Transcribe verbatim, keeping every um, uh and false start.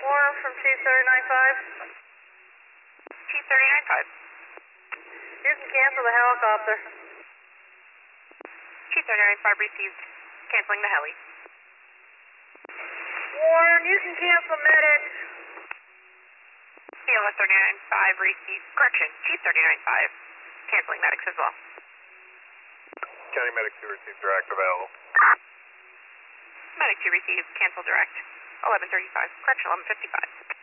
Warren from Chief thirty-nine five. Chief thirty-nine five. You can cancel the helicopter. Chief thirty-nine five received. Canceling the heli. Warren, you can cancel medics. C L S thirty-nine five received. Correction, Chief thirty-nine five. Canceling medics as well. County Medic two received direct available. Medic two received. Cancel direct. eleven thirty-five. Correction, eleven fifty-five.